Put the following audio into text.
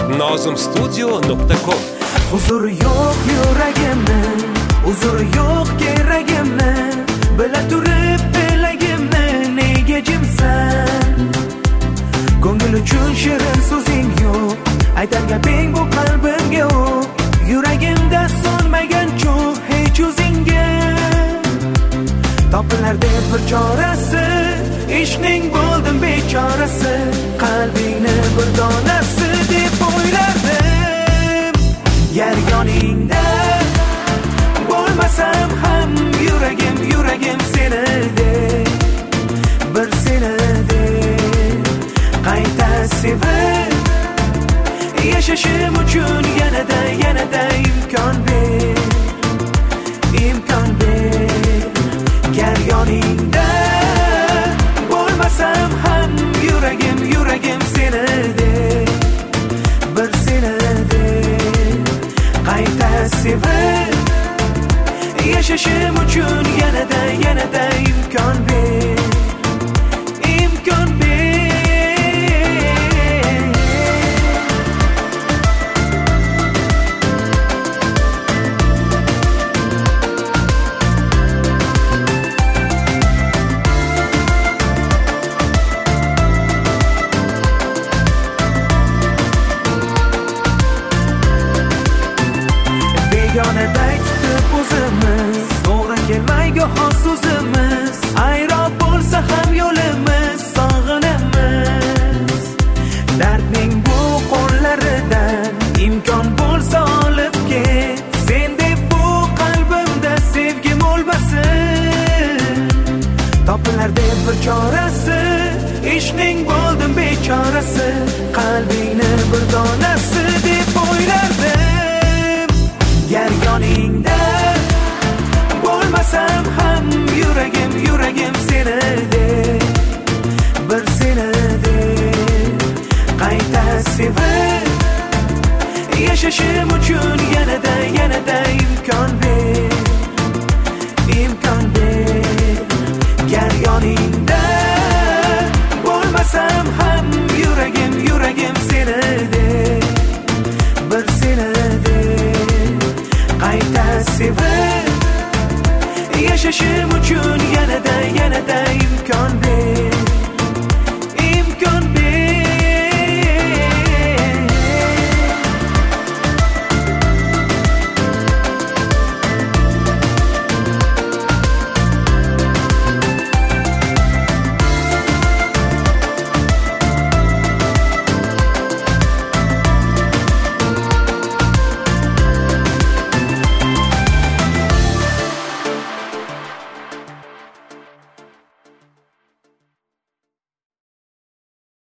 nozimstudio.com. Huzuri yo'q yuragimni, huzuri yo'q keragimni, bila turib bilagimni nega jimsan? Ko'ngil uchun shirin so'zing yo'q, aytar gaping bu qalbimga yo'q. Yuragimda so'nmagan cho'g' hech o'zingga. Topilar deb bir chorasi, ishning bo'ldim bechorasi, qalbingni bir donasi deb o'ylardim. Yer yoningda bo'lmasam ham yuragim senidek, bir senidek qayta sevib yashashim uchun yanada imkon ber, imkon ber. Ger yoningda bo'lmasam ham yuragim senidek, bir senidek qayta sevib yashashim uchun yanada imkon ber, imkon ber. Begonaday tutib o'zimiz, to'g'ri kelmay goho so'zimiz, ayroq bo'lsa ham yo'limiz, sog'inamiz. Dardning bu qo'llaridan imkon bo'lsa olib ket, sen deb bu qalbimda sevgim o'lmasin. Topilar deb bir chorasi, ishning bo'ldim bechorasi, qalbingni bir donasi deb o'ylardim. Yer yoningda bo'lmasam ham yuragim senidek, bir senidek qayta sevib yashashim uchun yanada imkon ber, imkon ber. Yer yoningda bo'lmasam